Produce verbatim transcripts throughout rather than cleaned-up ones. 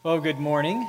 Well, good morning.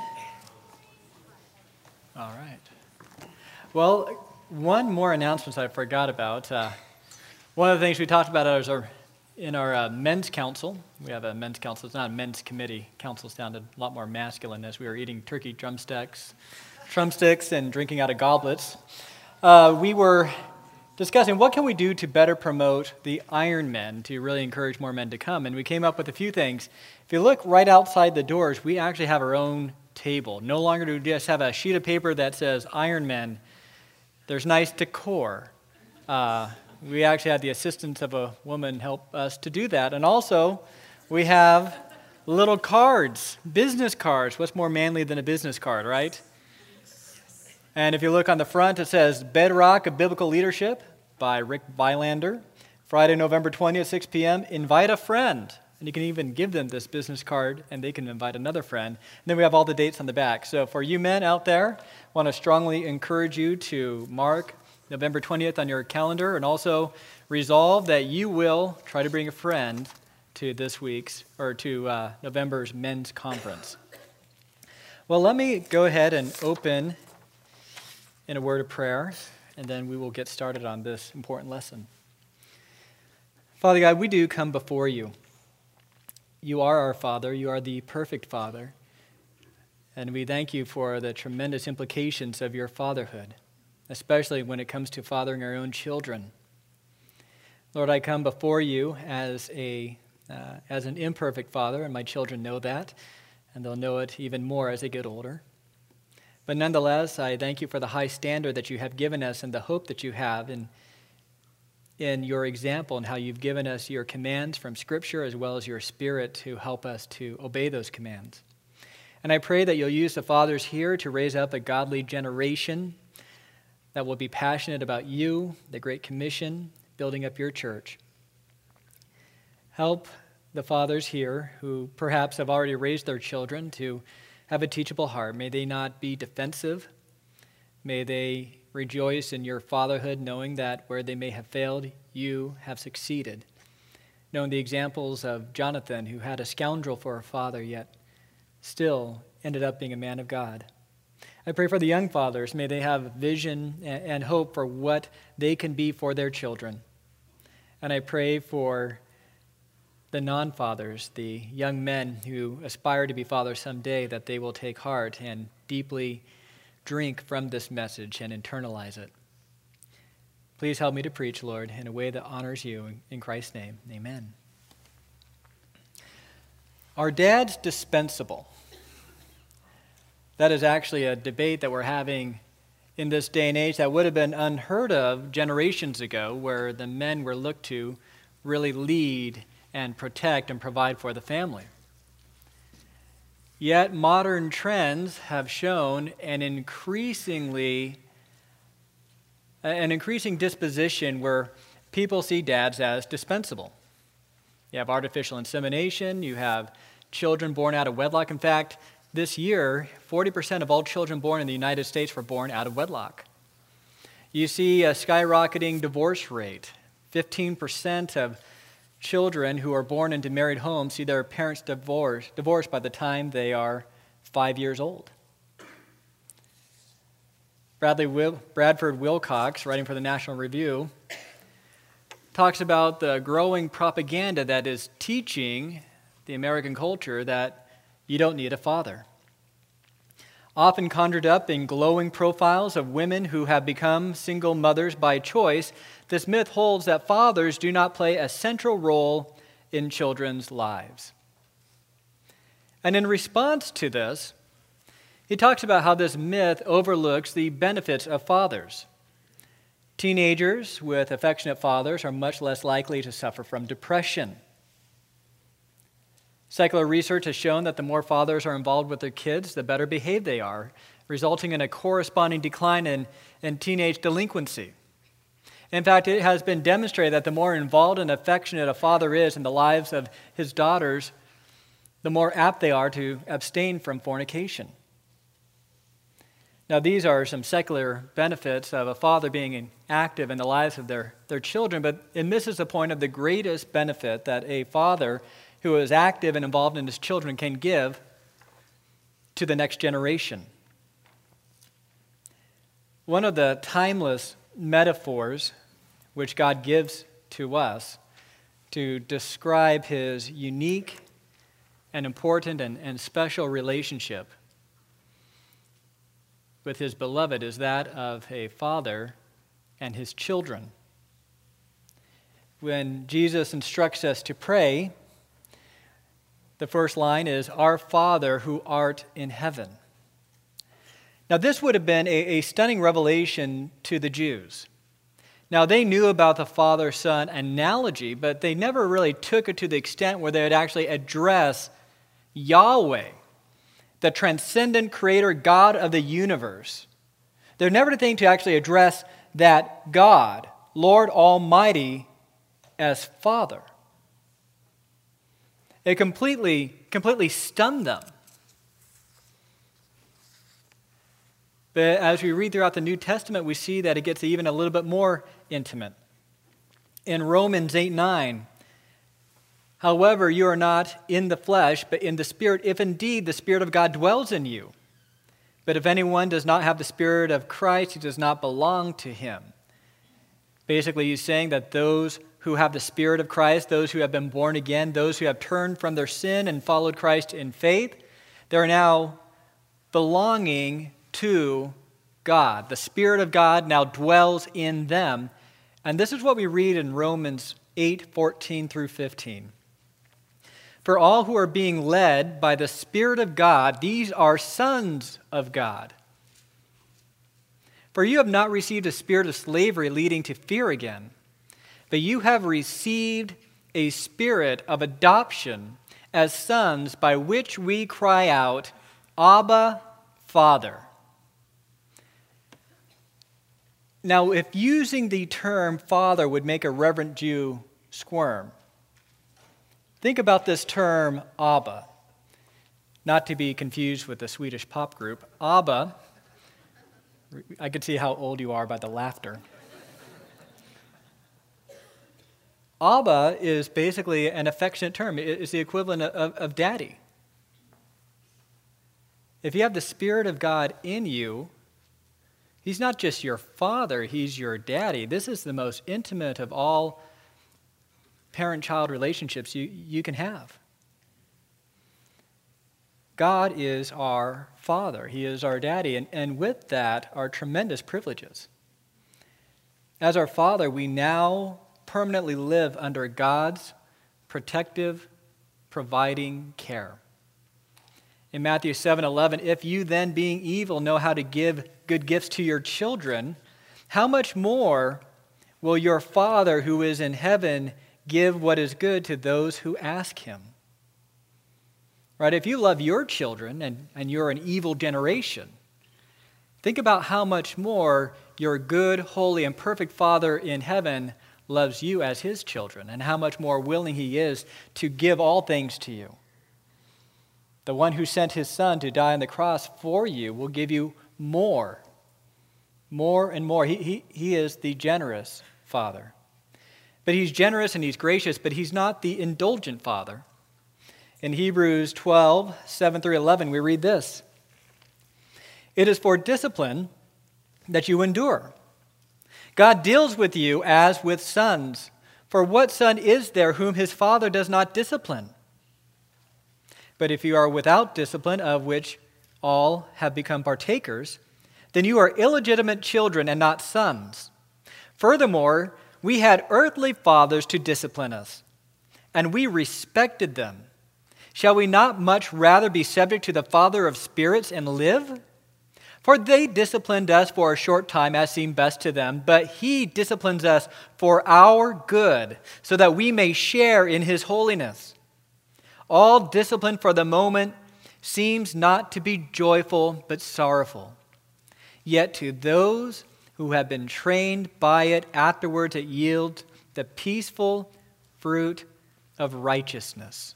All right. Well, one more announcement I forgot about. Uh, one of the things we talked about is our, in our uh, men's council. We have a men's council. It's not a men's committee. Council sounded a lot more masculine as we were eating turkey drumsticks, drumsticks and drinking out of goblets. Uh, we were discussing what can we do to better promote the Iron Men, to really encourage more men to come. And we came up with a few things. If you look right outside the doors, we actually have our own table. No longer do we just have a sheet of paper that says Iron Men. There's nice decor. Uh, we actually had the assistance of a woman help us to do that. And also, we have little cards, business cards. What's more manly than a business card, right? And if you look on the front, it says Bedrock of Biblical Leadership by Rick Bylander. Friday, November twentieth, six p.m. Invite a friend. And you can even give them this business card, and they can invite another friend. And then we have all the dates on the back. So for you men out there, I want to strongly encourage you to mark November twentieth on your calendar, and also resolve that you will try to bring a friend to this week's, or to uh, November's men's conference. Well, let me go ahead and open in a word of prayer, and then we will get started on this important lesson. Father God, we do come before you. You are our Father. You are the perfect Father. And we thank you for the tremendous implications of your fatherhood, especially when it comes to fathering our own children. Lord, I come before you as a uh, as an imperfect father, and my children know that, and they'll know it even more as they get older. But nonetheless, I thank you for the high standard that you have given us and the hope that you have in in your example and how you've given us your commands from Scripture as well as your Spirit to help us to obey those commands. And I pray that you'll use the fathers here to raise up a godly generation that will be passionate about you, the Great Commission, building up your church. Help the fathers here who perhaps have already raised their children to have a teachable heart. May they not be defensive. May they rejoice in your fatherhood, knowing that where they may have failed, you have succeeded. Knowing the examples of Jonathan, who had a scoundrel for a father, yet still ended up being a man of God. I pray for the young fathers. May they have vision and hope for what they can be for their children. And I pray for the non-fathers, the young men who aspire to be fathers someday, that they will take heart and deeply drink from this message and internalize it. Please help me to preach, Lord, in a way that honors you. In Christ's name, amen. Are dads dispensable? That is actually a debate that we're having in this day and age that would have been unheard of generations ago, where the men were looked to really lead and protect and provide for the family. Yet modern trends have shown an increasingly, an increasing disposition where people see dads as dispensable. You have artificial insemination, you have children born out of wedlock. In fact, this year, forty percent of all children born in the United States were born out of wedlock. You see a skyrocketing divorce rate. fifteen percent of children who are born into married homes see their parents divorced, divorced by the time they are five years old. Bradley Wil- Bradford Wilcox, writing for the National Review, talks about the growing propaganda that is teaching the American culture that you don't need a father. Often conjured up in glowing profiles of women who have become single mothers by choice, this myth holds that fathers do not play a central role in children's lives. And in response to this, he talks about how this myth overlooks the benefits of fathers. Teenagers with affectionate fathers are much less likely to suffer from depression. Secular research has shown that the more fathers are involved with their kids, the better behaved they are, resulting in a corresponding decline in, in teenage delinquency. In fact, it has been demonstrated that the more involved and affectionate a father is in the lives of his daughters, the more apt they are to abstain from fornication. Now, these are some secular benefits of a father being active in the lives of their, their children, but it misses the point of the greatest benefit that a father who is active and involved in his children can give, to the next generation. One of the timeless metaphors which God gives to us to describe his unique and important and, and special relationship with his beloved is that of a father and his children. When Jesus instructs us to pray, the first line is, "Our Father who art in heaven." Now, this would have been a, a stunning revelation to the Jews. Now, they knew about the father-son analogy, but they never really took it to the extent where they would actually address Yahweh, the transcendent creator God of the universe. They're never to think to actually address that God, Lord Almighty, as Father. It completely, completely stunned them. But as we read throughout the New Testament, we see that it gets even a little bit more intimate. In Romans eight nine, "However, you are not in the flesh, but in the Spirit, if indeed the Spirit of God dwells in you. But if anyone does not have the Spirit of Christ, he does not belong to him." Basically, he's saying that those who have the Spirit of Christ, those who have been born again, those who have turned from their sin and followed Christ in faith, they're now belonging to God. The Spirit of God now dwells in them. And this is what we read in Romans eight fourteen through fifteen. "For all who are being led by the Spirit of God, these are sons of God. For you have not received a spirit of slavery leading to fear again, but you have received a spirit of adoption as sons, by which we cry out, 'Abba, Father.'" Now, if using the term father would make a reverent Jew squirm, think about this term Abba, not to be confused with the Swedish pop group. Abba, I could see how old you are by the laughter. Abba is basically an affectionate term. It's the equivalent of, of daddy. If you have the Spirit of God in you, he's not just your father, he's your daddy. This is the most intimate of all parent-child relationships you, you can have. God is our Father. He is our daddy, and, and with that are tremendous privileges. As our Father, we now permanently live under God's protective, providing care. In Matthew seven eleven, "If you then, being evil, know how to give good gifts to your children, how much more will your Father who is in heaven give what is good to those who ask him?" Right? If you love your children and, and you're an evil generation, think about how much more your good, holy, and perfect Father in heaven loves you as his children, and how much more willing he is to give all things to you. The one who sent his Son to die on the cross for you will give you more, more and more. He, he, he is the generous Father. But he's generous and he's gracious, but he's not the indulgent Father. In Hebrews twelve, seven through eleven, we read this: "It is for discipline that you endure. God deals with you as with sons. For what son is there whom his father does not discipline? But if you are without discipline, of which all have become partakers, then you are illegitimate children and not sons. Furthermore, we had earthly fathers to discipline us, and we respected them. Shall we not much rather be subject to the Father of spirits and live? For they disciplined us for a short time as seemed best to them, but he disciplines us for our good, so that we may share in his holiness. All discipline for the moment seems not to be joyful, but sorrowful. Yet to those who have been trained by it, afterwards it yields the peaceful fruit of righteousness."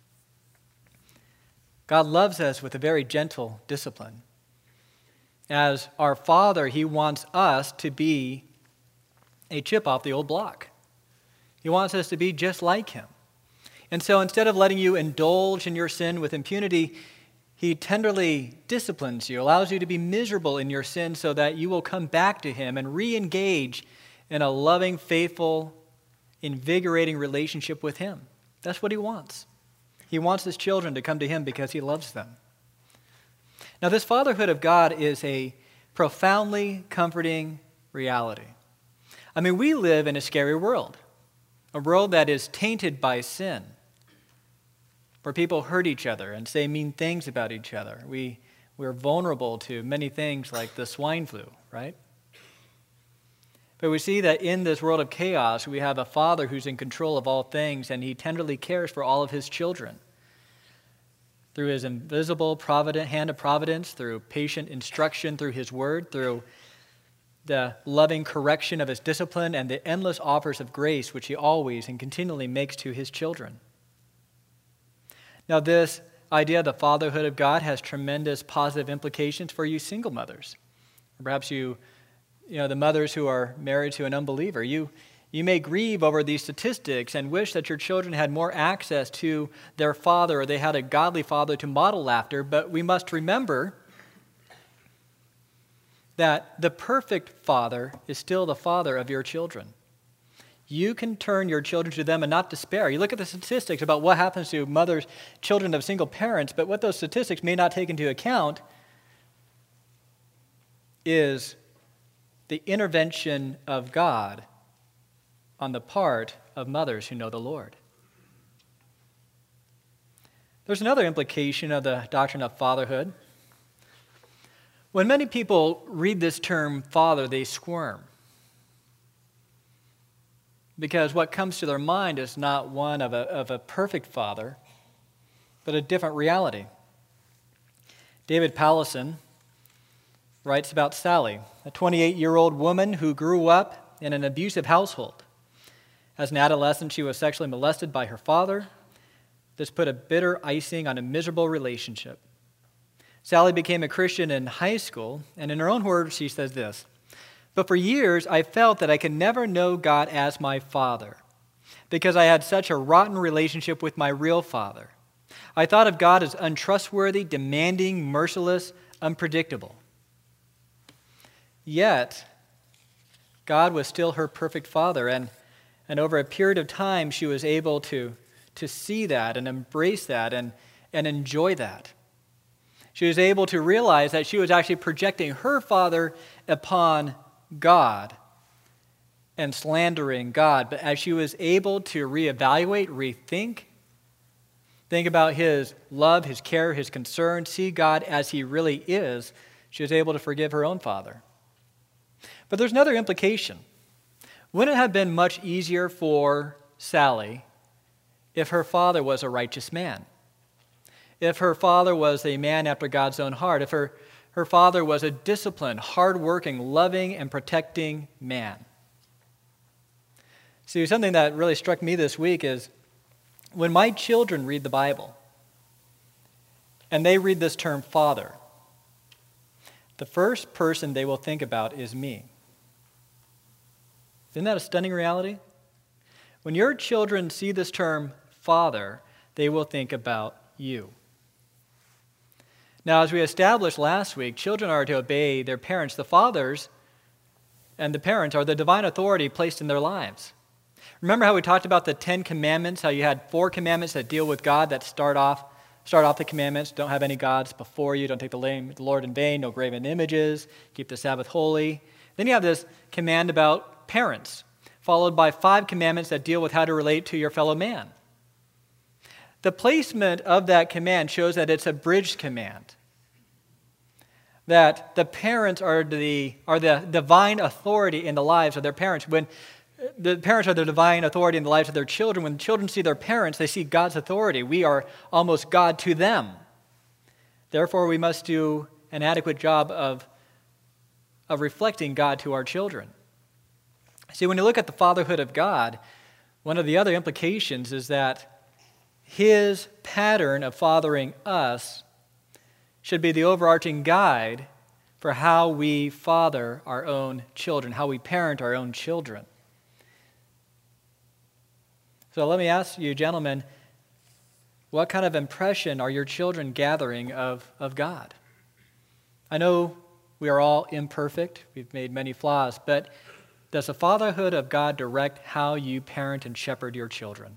God loves us with a very gentle discipline. As our Father, he wants us to be a chip off the old block. He wants us to be just like him. And so instead of letting you indulge in your sin with impunity, He tenderly disciplines you, allows you to be miserable in your sin so that you will come back to him and re-engage in a loving, faithful, invigorating relationship with him. That's what he wants. He wants his children to come to him because he loves them. Now, this fatherhood of God is a profoundly comforting reality. I mean, we live in a scary world, a world that is tainted by sin, where people hurt each other and say mean things about each other. We, we're vulnerable to many things like the swine flu, right? But we see that in this world of chaos, we have a father who's in control of all things, and he tenderly cares for all of his children. Through his invisible provident hand of providence, through patient instruction, through his word, through the loving correction of his discipline, and the endless offers of grace which he always and continually makes to his children. Now, this idea of the fatherhood of God has tremendous positive implications for you single mothers. Perhaps you, you know, the mothers who are married to an unbeliever. You, you may grieve over these statistics and wish that your children had more access to their father, or they had a godly father to model after, but we must remember that the perfect father is still the father of your children. You can turn your children to them and not despair. You look at the statistics about what happens to mothers, children of single parents, but what those statistics may not take into account is the intervention of God on the part of mothers who know the Lord. There's another implication of the doctrine of fatherhood. When many people read this term father, they squirm, because what comes to their mind is not one of a, of a perfect father, but a different reality. David Powlison writes about Sally, a twenty-eight-year-old woman who grew up in an abusive household. As an adolescent, she was sexually molested by her father. This put a bitter icing on a miserable relationship. Sally became a Christian in high school, and in her own words, she says this: "But for years, I felt that I could never know God as my father because I had such a rotten relationship with my real father. I thought of God as untrustworthy, demanding, merciless, unpredictable. Yet, God was still her perfect father, and, and over a period of time, she was able to, to see that and embrace that and, and enjoy that. She was able to realize that she was actually projecting her father upon God and slandering God. But as she was able to reevaluate, rethink, think about his love, his care, his concern, see God as he really is, she was able to forgive her own father. But there's another implication. Wouldn't it have been much easier for Sally if her father was a righteous man? If her father was a man after God's own heart? If her Her father was a disciplined, hardworking, loving, and protecting man? See, something that really struck me this week is when my children read the Bible and they read this term father, the first person they will think about is me. Isn't that a stunning reality? When your children see this term father, they will think about you. Now, as we established last week, children are to obey their parents. The fathers and the parents are the divine authority placed in their lives. Remember how we talked about the Ten Commandments, how you had four commandments that deal with God that start off start off the commandments: don't have any gods before you, don't take the name of the Lord in vain, no graven images, keep the Sabbath holy. Then you have this command about parents, followed by five commandments that deal with how to relate to your fellow man. The placement of that command shows that it's a bridge command, that the parents are the, are the divine authority in the lives of their parents. When the parents are the divine authority in the lives of their children, when children see their parents, they see God's authority. We are almost God to them. Therefore, we must do an adequate job of, of reflecting God to our children. See, when you look at the fatherhood of God, one of the other implications is that his pattern of fathering us should be the overarching guide for how we father our own children, how we parent our own children. So let me ask you, gentlemen, What kind of impression are your children gathering of, of God? I know we are all imperfect. We've made many flaws, but does the fatherhood of God direct how you parent and shepherd your children?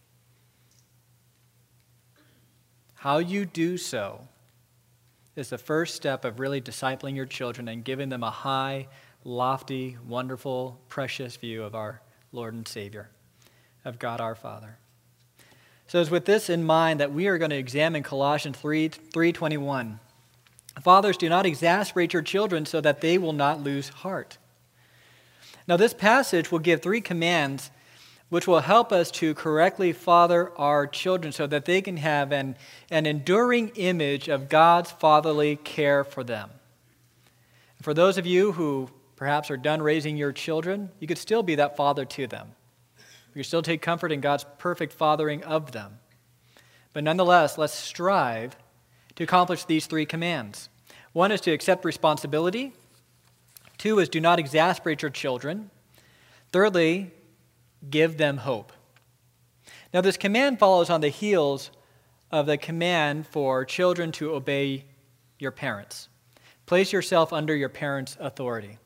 How you do so is the first step of really discipling your children and giving them a high, lofty, wonderful, precious view of our Lord and Savior, of God our Father. So it's with this in mind that we are going to examine Colossians three twenty-one. Fathers, do not exasperate your children so that they will not lose heart. Now this passage will give three commands which will help us to correctly father our children so that they can have an, an enduring image of God's fatherly care for them. For those of you who perhaps are done raising your children, you could still be that father to them. You still take comfort in God's perfect fathering of them. But nonetheless, let's strive to accomplish these three commands. One is to accept responsibility. Two is do not exasperate your children. Thirdly, give them hope. Now, this command follows on the heels of the command for children to obey your parents. Place yourself under your parents' authority.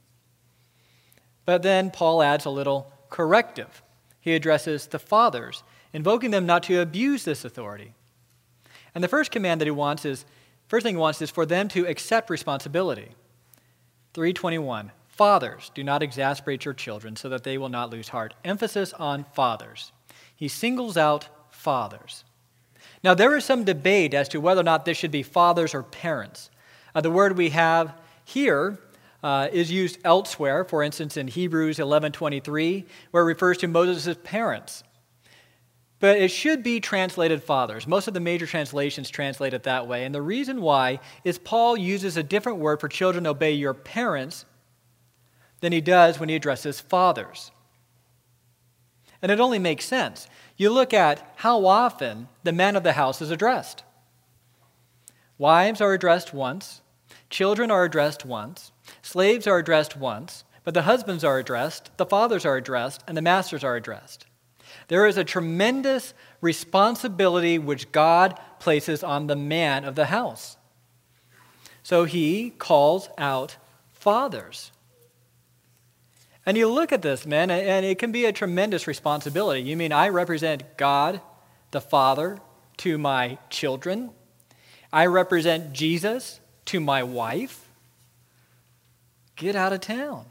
But then Paul adds a little corrective. He addresses the fathers, invoking them not to abuse this authority. And the first command that he wants is, first thing he wants is for them to accept responsibility. three twenty-one, fathers, do not exasperate your children so that they will not lose heart. Emphasis on fathers. He singles out fathers. Now, there is some debate as to whether or not this should be fathers or parents. Uh, the word we have here uh, is used elsewhere, for instance, in Hebrews eleven twenty-three, where it refers to Moses' parents. But it should be translated fathers. Most of the major translations translate it that way. And the reason why is Paul uses a different word for children to obey your parents than he does when he addresses fathers. And it only makes sense. You look at how often the man of the house is addressed. Wives are addressed once. Children are addressed once. Slaves are addressed once. But the husbands are addressed, the fathers are addressed, and the masters are addressed. There is a tremendous responsibility which God places on the man of the house. So he calls out fathers. And you look at this, man, and it can be a tremendous responsibility. You mean I represent God, the Father, to my children? I represent Jesus to my wife? Get out of town.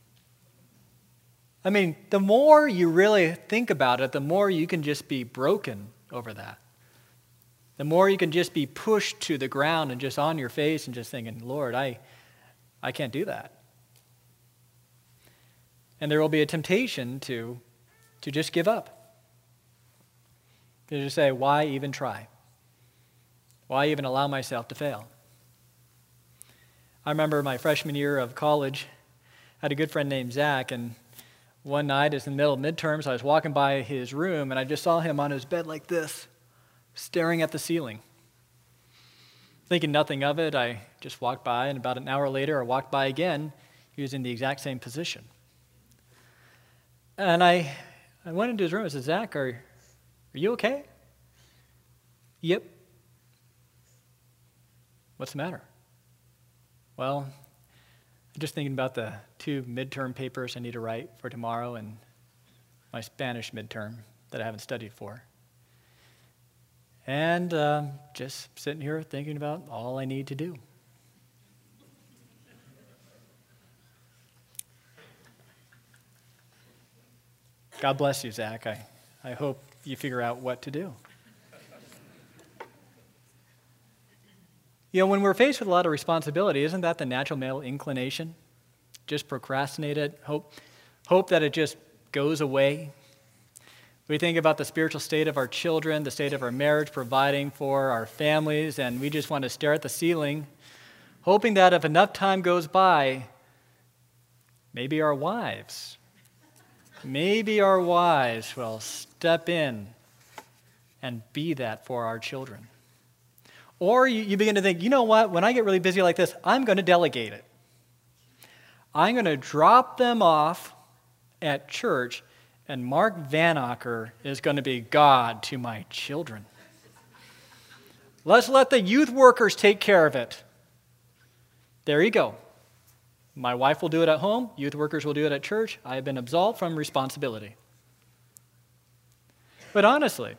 I mean, the more you really think about it, the more you can just be broken over that. The more you can just be pushed to the ground and just on your face and just thinking, Lord, I, I can't do that. And there will be a temptation to, to just give up. To just say, why even try? Why even allow myself to fail? I remember my freshman year of college, I had a good friend named Zach, and one night, it's in the middle of midterms, I was walking by his room, and I just saw him on his bed like this, staring at the ceiling. Thinking nothing of it, I just walked by, and about an hour later, I walked by again. He was in the exact same position. And I, I went into his room and said, Zach, are, are you okay? Yep. What's the matter? Well, I'm just thinking about the two midterm papers I need to write for tomorrow and my Spanish midterm that I haven't studied for. And um, just sitting here thinking about all I need to do. God bless you, Zach. I, I hope you figure out what to do. You know, when we're faced with a lot of responsibility, isn't that the natural male inclination? Just procrastinate it, hope, hope that it just goes away. We think about the spiritual state of our children, the state of our marriage, providing for our families, and we just want to stare at the ceiling, hoping that if enough time goes by, maybe our wives, maybe our wives will step in and be that for our children. Or you, you begin to think, you know what, when I get really busy like this, I'm going to delegate it. I'm going to drop them off at church, and Mark Vanacker is going to be God to my children. Let's let the youth workers take care of it. There you go. My wife will do it at home. Youth workers will do it at church. I have been absolved from responsibility. But honestly,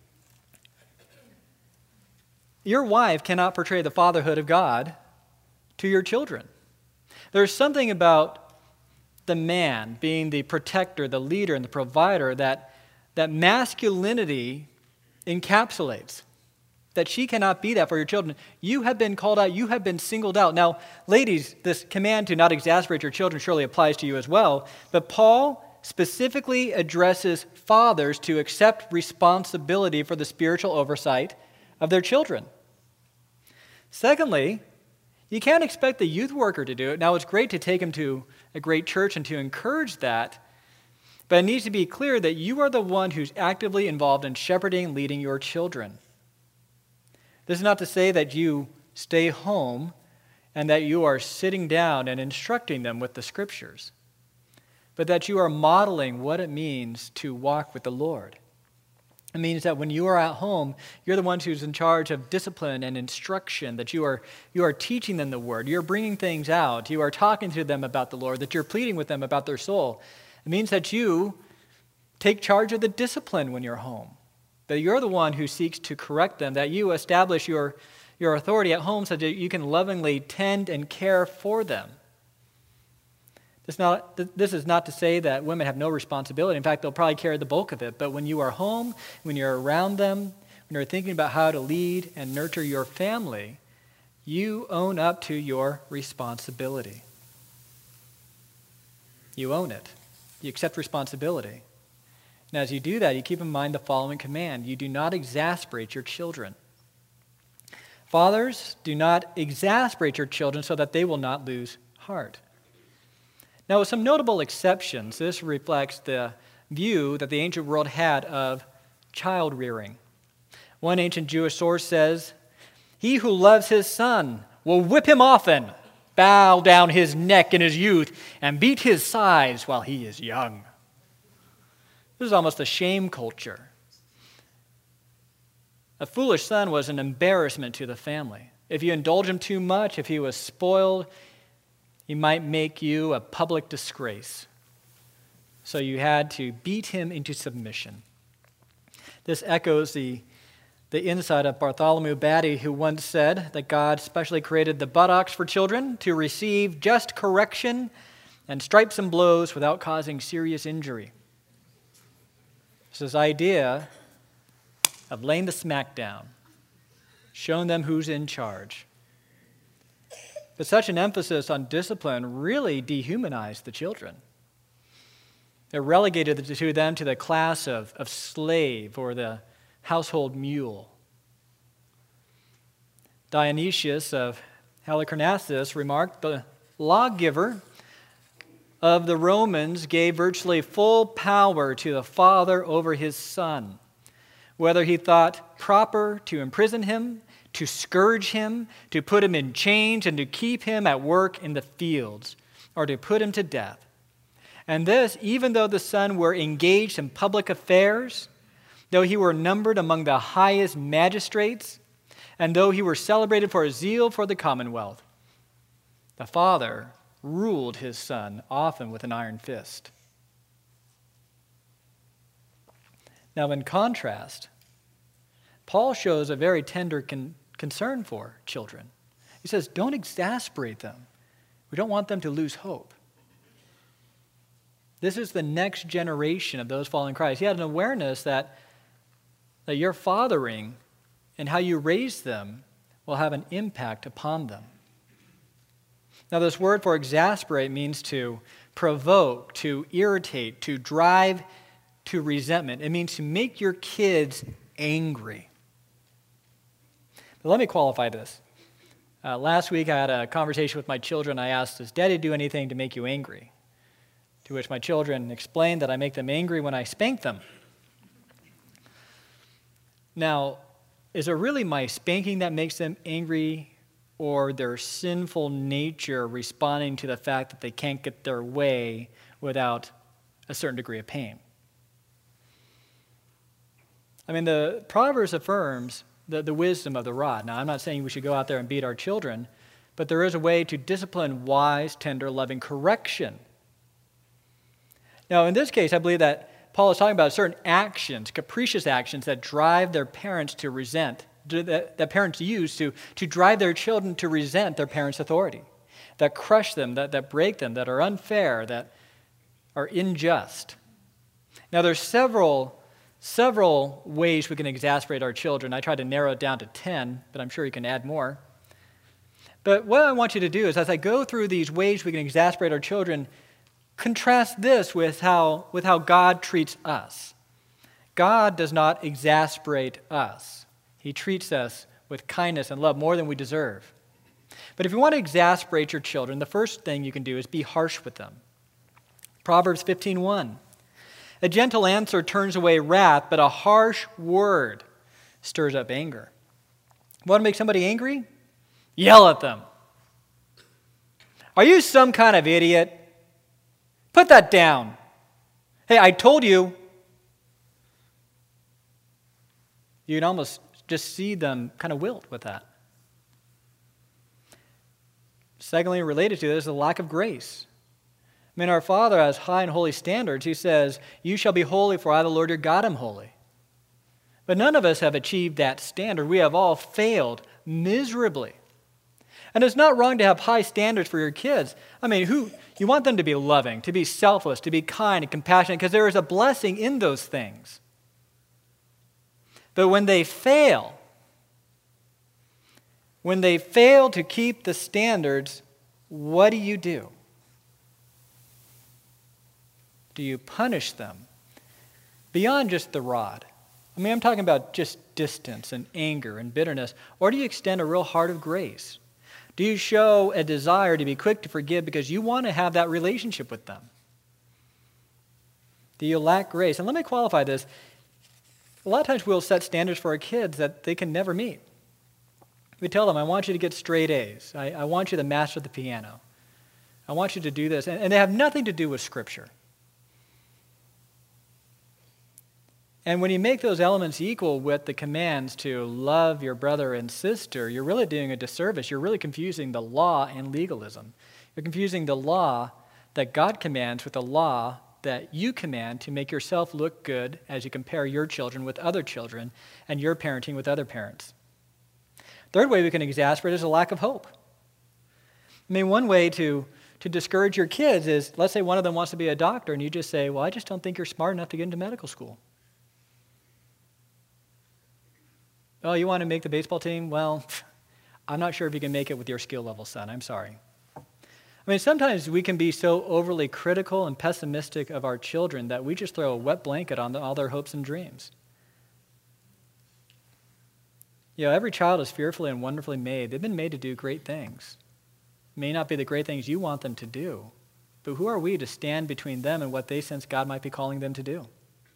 your wife cannot portray the fatherhood of God to your children. There's something about the man being the protector, the leader, and the provider that, that masculinity encapsulates. That she cannot be that for your children. You have been called out. You have been singled out. Now, ladies, this command to not exasperate your children surely applies to you as well. But Paul specifically addresses fathers to accept responsibility for the spiritual oversight of their children. Secondly, you can't expect the youth worker to do it. Now, it's great to take him to a great church and to encourage that, but it needs to be clear that you are the one who's actively involved in shepherding and leading your children. This is not to say that you stay home and that you are sitting down and instructing them with the Scriptures, but that you are modeling what it means to walk with the Lord. It means that when you are at home, you're the one who's in charge of discipline and instruction, that you are, you are teaching them the Word, you're bringing things out, you are talking to them about the Lord, that you're pleading with them about their soul. It means that you take charge of the discipline when you're home, that you're the one who seeks to correct them, that you establish your, your authority at home so that you can lovingly tend and care for them. This, not, this is not to say that women have no responsibility. In fact, they'll probably carry the bulk of it. But when you are home, when you're around them, when you're thinking about how to lead and nurture your family, you own up to your responsibility. You own it. You accept responsibility. And as you do that, you keep in mind the following command. You do not exasperate your children. Fathers, do not exasperate your children so that they will not lose heart. Now, with some notable exceptions, this reflects the view that the ancient world had of child rearing. One ancient Jewish source says, "He who loves his son will whip him often, bow down his neck in his youth, and beat his sides while he is young." This is almost a shame culture. A foolish son was an embarrassment to the family. If you indulge him too much, if he was spoiled, he might make you a public disgrace. So you had to beat him into submission. This echoes the, the insight of Bartholomew Batty, who once said that God specially created the buttocks for children to receive just correction and stripes and blows without causing serious injury. It's this idea of laying the smack down, showing them who's in charge. But such an emphasis on discipline really dehumanized the children. It relegated to them to the class of, of slave or the household mule. Dionysius of Halicarnassus remarked, "The lawgiver of the Romans gave virtually full power to the father over his son, whether he thought proper to imprison him, to scourge him, to put him in chains, and to keep him at work in the fields, or to put him to death. And this, even though the son were engaged in public affairs, though he were numbered among the highest magistrates, and though he were celebrated for his zeal for the commonwealth. The father ruled his son, often with an iron fist." Now, in contrast, Paul shows a very tender con- concern for children. He says, don't exasperate them. We don't want them to lose hope. This is the next generation of those following Christ. He had an awareness that, that your fathering and how you raise them will have an impact upon them. Now, this word for exasperate means to provoke, to irritate, to drive to resentment. It means to make your kids angry. But let me qualify this. Uh, last week I had a conversation with my children. I asked, does Daddy do anything to make you angry? To which my children explained that I make them angry when I spank them. Now, is it really my spanking that makes them angry, or their sinful nature responding to the fact that they can't get their way without a certain degree of pain? I mean, the Proverbs affirms the, the wisdom of the rod. Now, I'm not saying we should go out there and beat our children, but there is a way to discipline wise, tender, loving correction. Now, in this case, I believe that Paul is talking about certain actions, capricious actions that drive their parents to resent, that, that parents use to, to drive their children to resent their parents' authority, that crush them, that, that break them, that are unfair, that are unjust. Now, there's several, several ways we can exasperate our children. I tried to narrow it down to ten, but I'm sure you can add more. But what I want you to do is, as I go through these ways we can exasperate our children, contrast this with how, with how God treats us. God does not exasperate us. He treats us with kindness and love more than we deserve. But if you want to exasperate your children, the first thing you can do is be harsh with them. Proverbs fifteen one. A gentle answer turns away wrath, but a harsh word stirs up anger. Want to make somebody angry? Yell at them. Are you some kind of idiot? Put that down. Hey, I told you. You can almost just see them kind of wilt with that. Secondly, related to this is the lack of grace. I mean, our Father has high and holy standards. He says, you shall be holy, for I, the Lord your God, am holy. But none of us have achieved that standard. We have all failed miserably. And it's not wrong to have high standards for your kids. I mean, who you want them to be loving, to be selfless, to be kind and compassionate, because there is a blessing in those things. But when they fail, when they fail to keep the standards, what do you do? Do you punish them beyond just the rod? I mean, I'm talking about just distance and anger and bitterness. Or do you extend a real heart of grace? Do you show a desire to be quick to forgive because you want to have that relationship with them? Do you lack grace? And let me qualify this. A lot of times we'll set standards for our kids that they can never meet. We tell them, I want you to get straight A's. I, I want you to master the piano. I want you to do this. And, and they have nothing to do with Scripture. And when you make those elements equal with the commands to love your brother and sister, you're really doing a disservice. You're really confusing the law and legalism. You're confusing the law that God commands with the law that you command to make yourself look good as you compare your children with other children and your parenting with other parents. Third way we can exasperate is a lack of hope. I mean, one way to, to discourage your kids is, let's say one of them wants to be a doctor, and you just say, well, I just don't think you're smart enough to get into medical school. Oh, you want to make the baseball team? Well, I'm not sure if you can make it with your skill level, son. I'm sorry. I mean, sometimes we can be so overly critical and pessimistic of our children that we just throw a wet blanket on the, all their hopes and dreams. You know, every child is fearfully and wonderfully made. They've been made to do great things. It may not be the great things you want them to do, but who are we to stand between them and what they sense God might be calling them to do?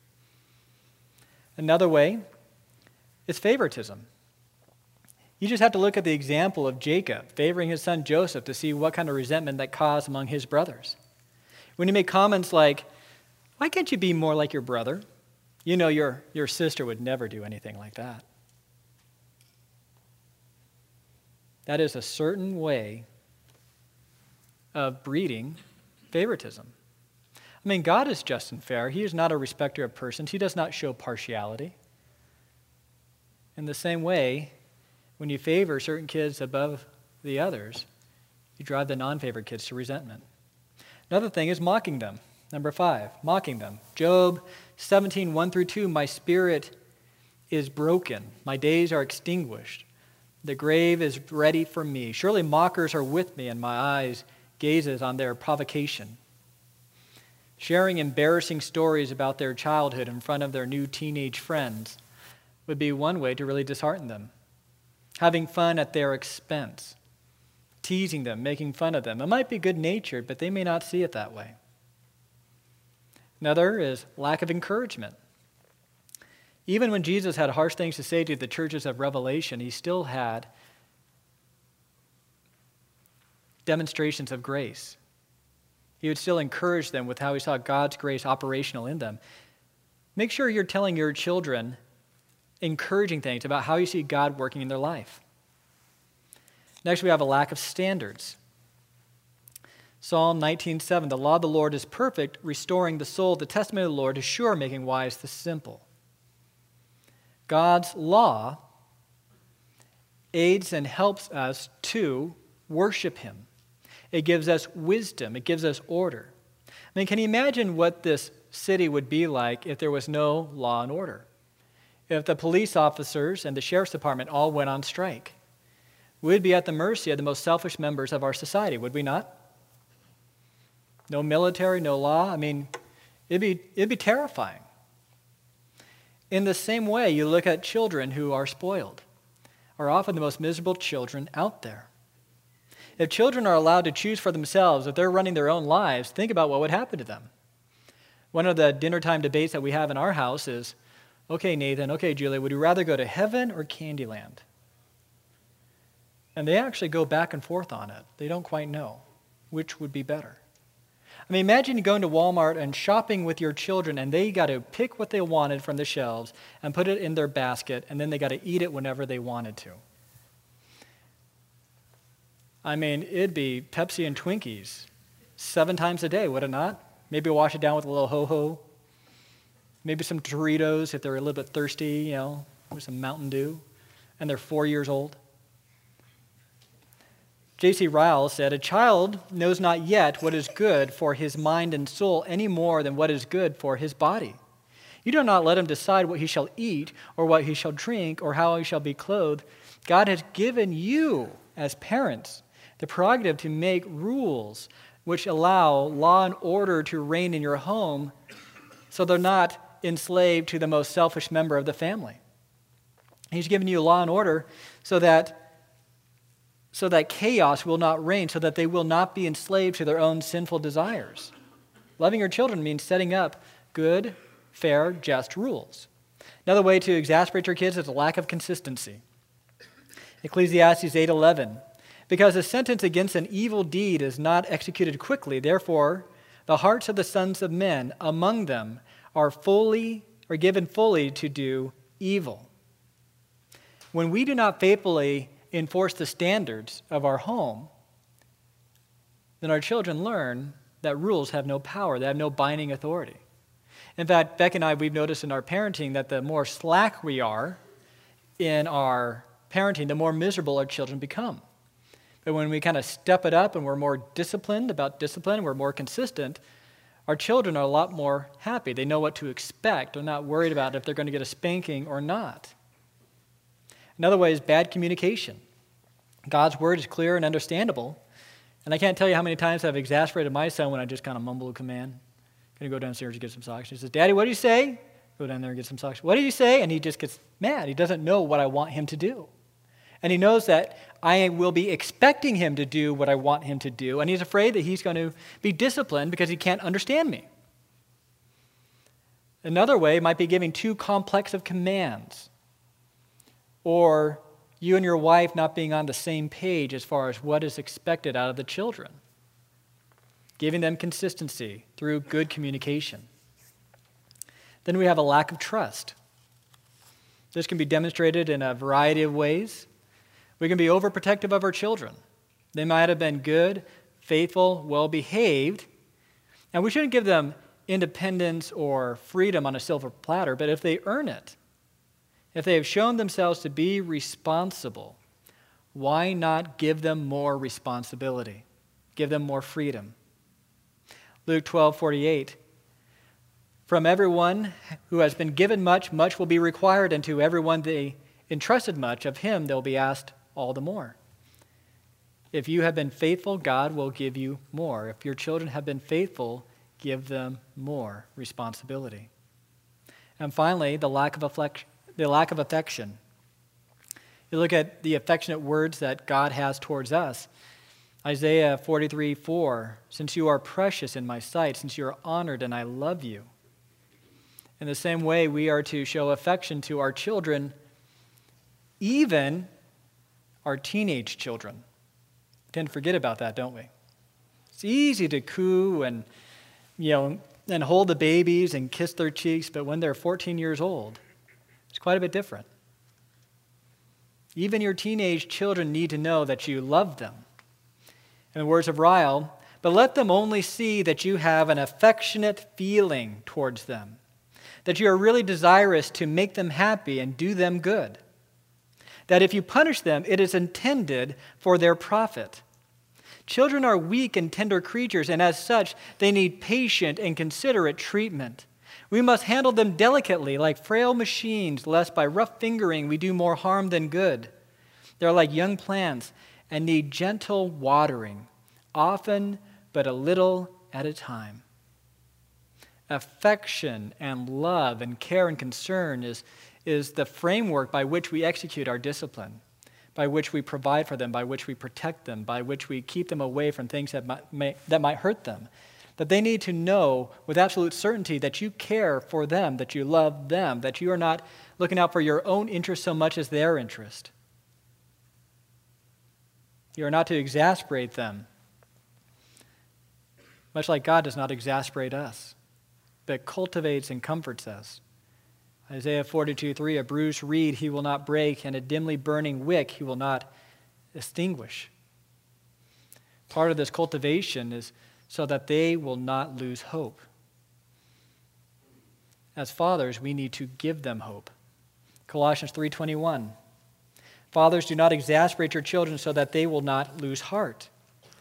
Another way is favoritism. You just have to look at the example of Jacob favoring his son Joseph to see what kind of resentment that caused among his brothers. When he made comments like, why can't you be more like your brother? You know your, your sister would never do anything like that. That is a certain way of breeding favoritism. I mean, God is just and fair. He is not a respecter of persons. He does not show partiality. In the same way, when you favor certain kids above the others, you drive the non-favored kids to resentment. Another thing is mocking them. Number five, mocking them. Job seventeen, one through two, my spirit is broken. My days are extinguished. The grave is ready for me. Surely mockers are with me, and my eyes gazes on their provocation. Sharing embarrassing stories about their childhood in front of their new teenage friends would be one way to really dishearten them. Having fun at their expense, teasing them, making fun of them. It might be good-natured, but they may not see it that way. Another is lack of encouragement. Even when Jesus had harsh things to say to the churches of Revelation, he still had demonstrations of grace. He would still encourage them with how he saw God's grace operational in them. Make sure you're telling your children encouraging things about how you see God working in their life. Next, we have a lack of standards. Psalm nineteen seven, the law of the Lord is perfect, restoring the soul. The testimony of the Lord is sure, making wise the simple. God's law aids and helps us to worship him. It gives us wisdom. It gives us order. I mean, can you imagine what this city would be like if there was no law and order? If the police officers and the sheriff's department all went on strike? We'd be at the mercy of the most selfish members of our society, would we not? No military, no law. I mean, it'd be, it'd be terrifying. In the same way, you look at children who are spoiled, are often the most miserable children out there. If children are allowed to choose for themselves, if they're running their own lives, think about what would happen to them. One of the dinner time debates that we have in our house is, okay, Nathan, okay, Julia, would you rather go to heaven or Candyland? And they actually go back and forth on it. They don't quite know which would be better. I mean, imagine going to Walmart and shopping with your children, and they got to pick what they wanted from the shelves and put it in their basket, and then they got to eat it whenever they wanted to. I mean, it'd be Pepsi and Twinkies seven times a day, would it not? Maybe wash it down with a little ho-ho. Maybe some Doritos if they're a little bit thirsty, you know, with some Mountain Dew, and they're four years old. J C Ryle said, a child knows not yet what is good for his mind and soul any more than what is good for his body. You do not let him decide what he shall eat or what he shall drink or how he shall be clothed. God has given you, as parents, the prerogative to make rules which allow law and order to reign in your home so they're not enslaved to the most selfish member of the family. He's given you law and order so that so that chaos will not reign, so that they will not be enslaved to their own sinful desires. Loving your children means setting up good, fair, just rules. Another way to exasperate your kids is a lack of consistency. Ecclesiastes eight eleven, because a sentence against an evil deed is not executed quickly, therefore the hearts of the sons of men among them are fully are given fully to do evil. When we do not faithfully enforce the standards of our home, then our children learn that rules have no power, they have no binding authority. In fact, Beck and I, we've noticed in our parenting that the more slack we are in our parenting, the more miserable our children become. But when we kind of step it up and we're more disciplined about discipline, we're more consistent, our children are a lot more happy. They know what to expect. They're not worried about if they're going to get a spanking or not. Another way is bad communication. God's word is clear and understandable, and I can't tell you how many times I've exasperated my son when I just kind of mumble a command. I'm going to go downstairs and get some socks. He says, Daddy, what do you say? Go down there and get some socks. What do you say? And he just gets mad. He doesn't know what I want him to do. And he knows that I will be expecting him to do what I want him to do, and he's afraid that he's going to be disciplined because he can't understand me. Another way might be giving too complex of commands, or you and your wife not being on the same page as far as what is expected out of the children. Giving them consistency through good communication. Then we have a lack of trust. This can be demonstrated in a variety of ways. We can be overprotective of our children. They might have been good, faithful, well-behaved, and we shouldn't give them independence or freedom on a silver platter, but if they earn it, if they have shown themselves to be responsible, why not give them more responsibility? Give them more freedom. Luke twelve forty-eight, from everyone who has been given much, much will be required, and to everyone they entrusted much, of him they'll be asked all the more. If you have been faithful, God will give you more. If your children have been faithful, give them more responsibility. And finally, the lack of affection. The lack of affection. You look at the affectionate words that God has towards us. Isaiah forty-three four, since you are precious in my sight, since you are honored and I love you. In the same way, we are to show affection to our children, even our teenage children. We tend to forget about that, don't we? It's easy to coo and, you know, and hold the babies and kiss their cheeks, but when they're fourteen years old, it's It's quite a bit different. Even your teenage children need to know that you love them. In the words of Ryle, but let them only see that you have an affectionate feeling towards them, that you are really desirous to make them happy and do them good, that if you punish them, it is intended for their profit. Children are weak and tender creatures, and as such, they need patient and considerate treatment. We must handle them delicately, like frail machines, lest by rough fingering we do more harm than good. They're like young plants and need gentle watering, often but a little at a time. Affection and love and care and concern is, is the framework by which we execute our discipline, by which we provide for them, by which we protect them, by which we keep them away from things that might, may, that might hurt them. That they need to know with absolute certainty that you care for them, that you love them, that you are not looking out for your own interest so much as their interest. You are not to exasperate them, much like God does not exasperate us, but cultivates and comforts us. Isaiah forty-two three, a bruised reed he will not break, and a dimly burning wick he will not extinguish. Part of this cultivation is so that they will not lose hope. As fathers, we need to give them hope. Colossians three twenty-one, fathers, do not exasperate your children so that they will not lose heart.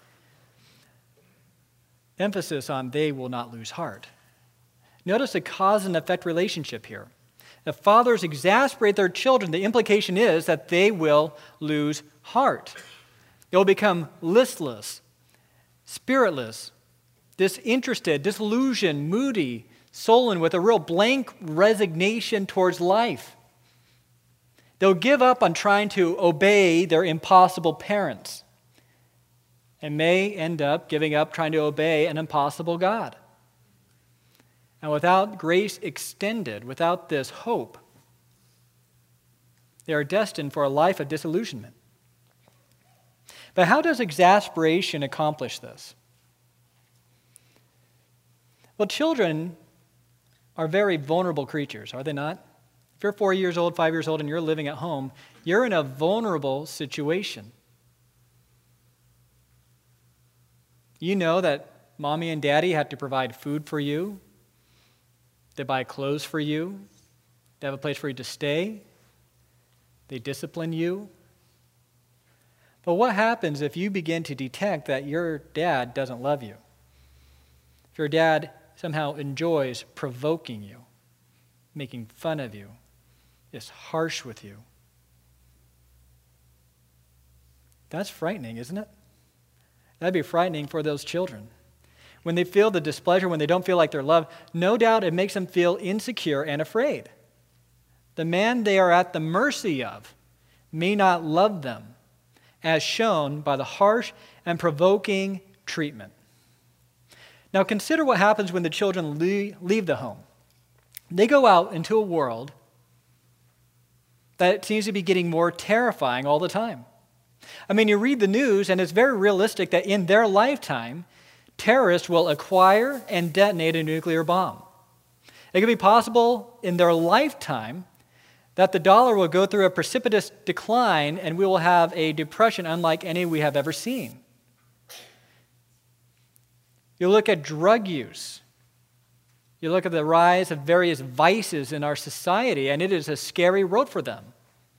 Emphasis on they will not lose heart. Notice the cause and effect relationship here. If fathers exasperate their children, the implication is that they will lose heart. They will become listless, spiritless, disinterested, disillusioned, moody, sullen, with a real blank resignation towards life. They'll give up on trying to obey their impossible parents and may end up giving up trying to obey an impossible God. And without grace extended, without this hope, they are destined for a life of disillusionment. But how does exasperation accomplish this? Well, children are very vulnerable creatures, are they not? If you're four years old, five years old, and you're living at home, you're in a vulnerable situation. You know that mommy and daddy have to provide food for you. They buy clothes for you. They have a place for you to stay. They discipline you. But what happens if you begin to detect that your dad doesn't love you? If your dad somehow enjoys provoking you, making fun of you, is harsh with you? That's frightening, isn't it? That'd be frightening for those children. When they feel the displeasure, when they don't feel like they're loved, no doubt it makes them feel insecure and afraid. The man they are at the mercy of may not love them, as shown by the harsh and provoking treatment. Now consider what happens when the children leave the home. They go out into a world that seems to be getting more terrifying all the time. I mean, you read the news, and it's very realistic that in their lifetime, terrorists will acquire and detonate a nuclear bomb. It could be possible in their lifetime that the dollar will go through a precipitous decline and we will have a depression unlike any we have ever seen. You look at drug use. You look at the rise of various vices in our society, and it is a scary road for them.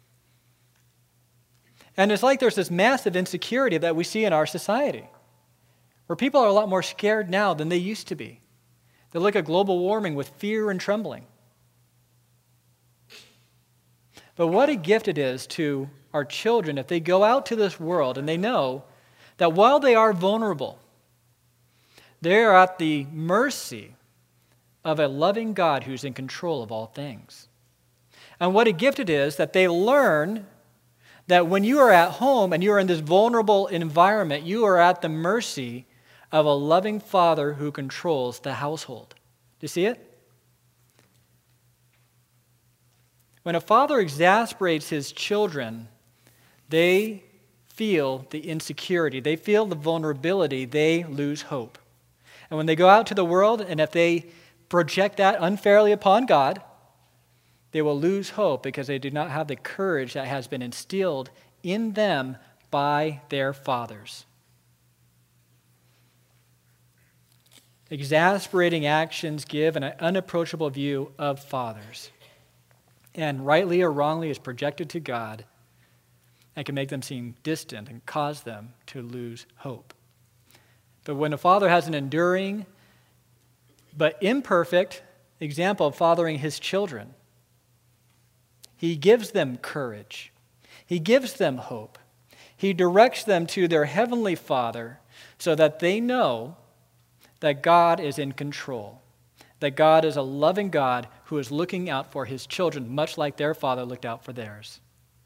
And it's like there's this massive insecurity that we see in our society, where people are a lot more scared now than they used to be. They look at global warming with fear and trembling. But what a gift it is to our children if they go out to this world and they know that while they are vulnerable, they are at the mercy of a loving God who's in control of all things. And what a gift it is that they learn that when you are at home and you are in this vulnerable environment, you are at the mercy of a loving Father who controls the household. Do you see it? When a father exasperates his children, they feel the insecurity, they feel the vulnerability, they lose hope. And when they go out to the world, and if they project that unfairly upon God, they will lose hope because they do not have the courage that has been instilled in them by their fathers. Exasperating actions give an unapproachable view of fathers, and rightly or wrongly is projected to God and can make them seem distant and cause them to lose hope. But when a father has an enduring but imperfect example of fathering his children, he gives them courage. He gives them hope. He directs them to their heavenly Father so that they know that God is in control, that God is a loving God who is looking out for his children, much like their father looked out for theirs.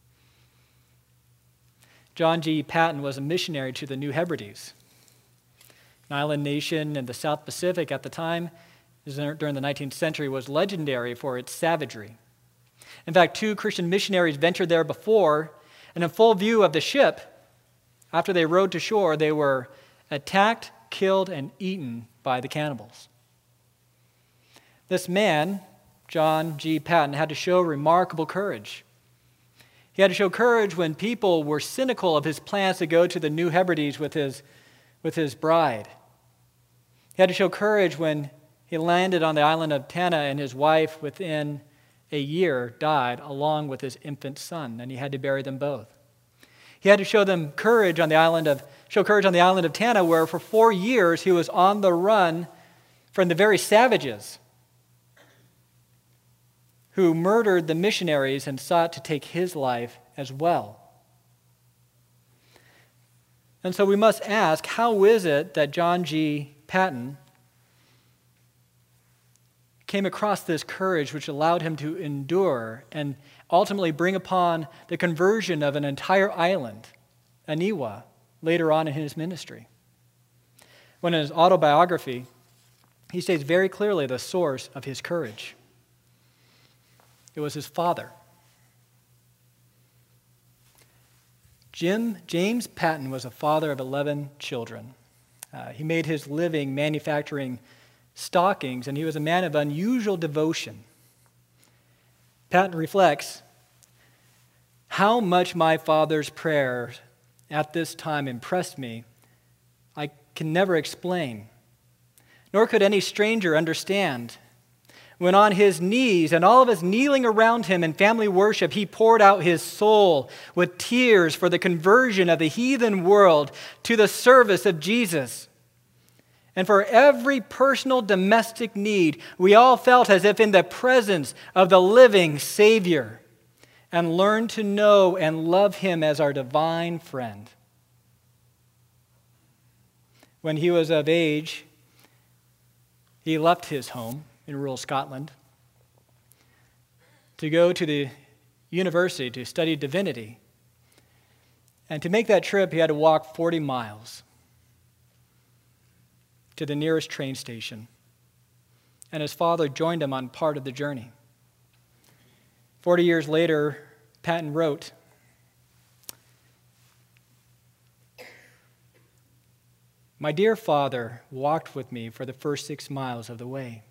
John G. Patton was a missionary to the New Hebrides, an island nation in the South Pacific at the time, during the nineteenth century, was legendary for its savagery. In fact, two Christian missionaries ventured there before, and in full view of the ship, after they rowed to shore, they were attacked, killed, and eaten by the cannibals. This man, John G. Patton, had to show remarkable courage. He had to show courage when people were cynical of his plans to go to the New Hebrides with his, with his bride. He had to show courage when he landed on the island of Tanna and his wife within a year died along with his infant son, and he had to bury them both. He had to show them courage on the island of show courage on the island of Tanna, where for four years he was on the run from the very savages who murdered the missionaries and sought to take his life as well. And so we must ask, how is it that John G. Patton came across this courage which allowed him to endure and ultimately bring upon the conversion of an entire island, Aniwa, later on in his ministry? When in his autobiography, he states very clearly the source of his courage. It was his father. Jim James Patton was a father of eleven children. Uh, he made his living manufacturing stockings, and he was a man of unusual devotion. Patton reflects, how much my father's prayers at this time impressed me, I can never explain, nor could any stranger understand. When on his knees and all of us kneeling around him in family worship, he poured out his soul with tears for the conversion of the heathen world to the service of Jesus. And for every personal domestic need, we all felt as if in the presence of the living Savior, and learned to know and love him as our divine friend. When he was of age, he left his home in rural Scotland to go to the university to study divinity. And to make that trip, he had to walk forty miles to the nearest train station. And his father joined him on part of the journey. Forty years later, Patton wrote, "My dear father walked with me for the first six miles of the way.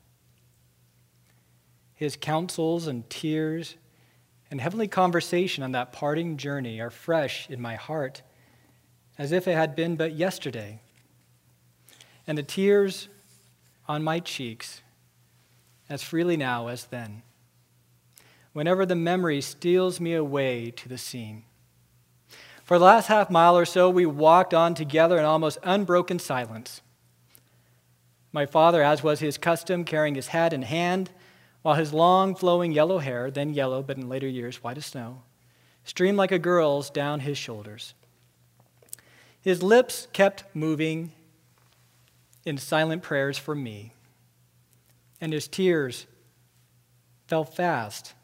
His counsels and tears and heavenly conversation on that parting journey are fresh in my heart, as if it had been but yesterday. And the tears on my cheeks as freely now as then, whenever the memory steals me away to the scene. For the last half mile or so, we walked on together in almost unbroken silence. My father, as was his custom, carrying his hat in hand, while his long flowing yellow hair, then yellow but in later years white as snow, streamed like a girl's down his shoulders. His lips kept moving in silent prayers for me, and his tears fell fast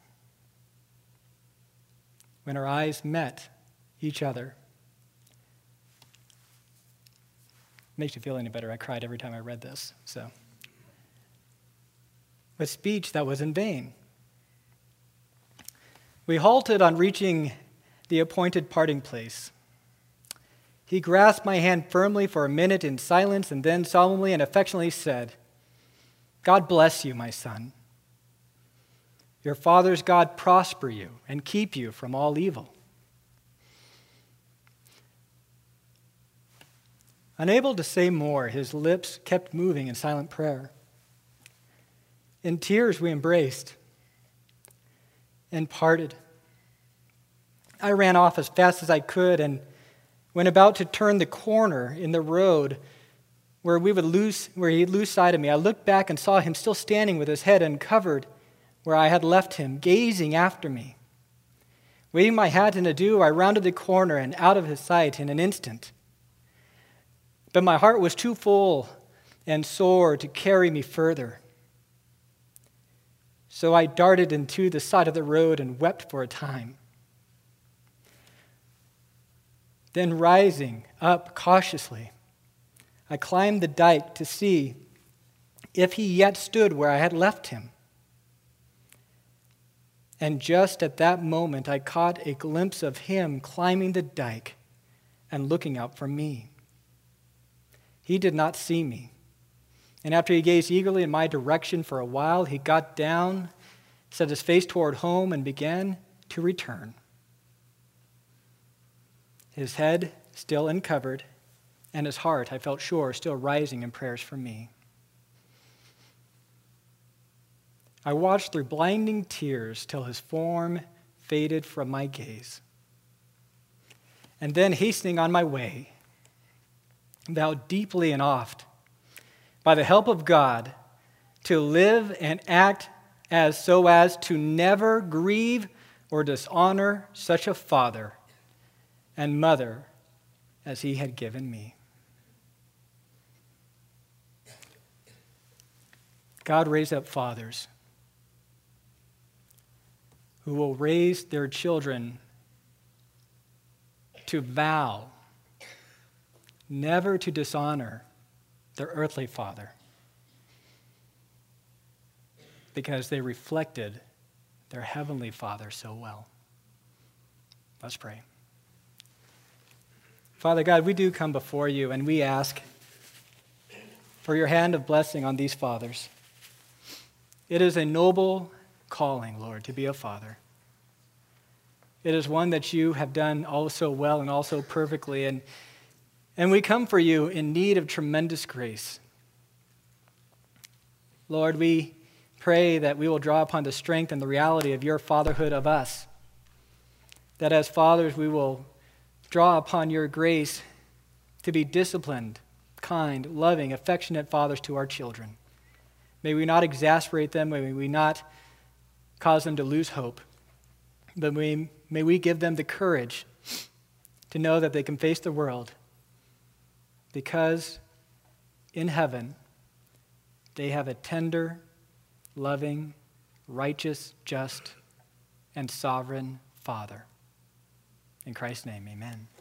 when our eyes met each other." Makes you feel any better. I cried every time I read this, so. With speech that was in vain. We halted on reaching the appointed parting place. He grasped my hand firmly for a minute in silence and then solemnly and affectionately said, "God bless you, my son. your father's God prosper you and keep you from all evil." Unable to say more, his lips kept moving in silent prayer. In tears we embraced and parted. I ran off as fast as I could, and when about to turn the corner in the road where we would lose, where he'd lose sight of me, I looked back and saw him still standing with his head uncovered where I had left him, gazing after me. Waving my hat in adieu, I rounded the corner and out of his sight in an instant. But my heart was too full and sore to carry me further. So I darted into the side of the road and wept for a time. Then rising up cautiously, I climbed the dike to see if he yet stood where I had left him. And just at that moment, I caught a glimpse of him climbing the dike and looking out for me. He did not see me. And after he gazed eagerly in my direction for a while, he got down, set his face toward home, and began to return. His head still uncovered, and his heart, I felt sure, still rising in prayers for me. I watched through blinding tears till his form faded from my gaze. And then, hastening on my way, vowed deeply and oft, by the help of God, to live and act as so as to never grieve or dishonor such a father and mother as he had given me. God raised up fathers who will raise their children to vow never to dishonor their earthly father because they reflected their heavenly Father so well. Let's pray. Father God, we do come before you and we ask for your hand of blessing on these fathers. It is a noble calling, Lord, to be a father. It is one that you have done also well and also perfectly, and, and we come for you in need of tremendous grace. Lord, we pray that we will draw upon the strength and the reality of your fatherhood of us, that as fathers we will draw upon your grace to be disciplined, kind, loving, affectionate fathers to our children. May we not exasperate them, may we not cause them to lose hope, but we, may we give them the courage to know that they can face the world because in heaven they have a tender, loving, righteous, just, and sovereign Father. In Christ's name, amen.